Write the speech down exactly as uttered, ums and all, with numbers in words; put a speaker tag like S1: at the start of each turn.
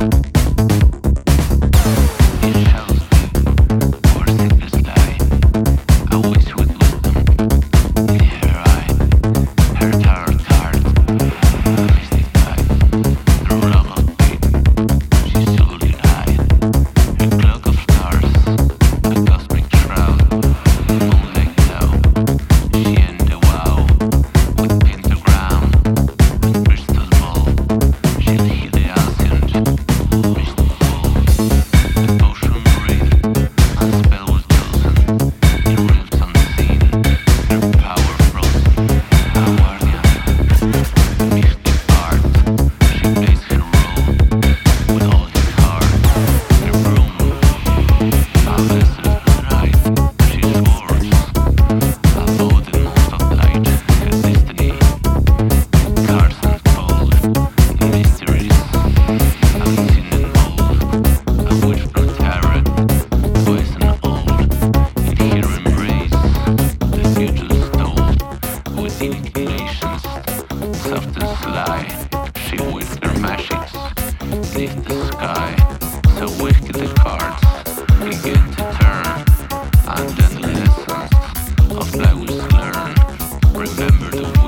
S1: beneath the sky, so wicked the cards begin to turn, and then the lessons of life we learn. Remember the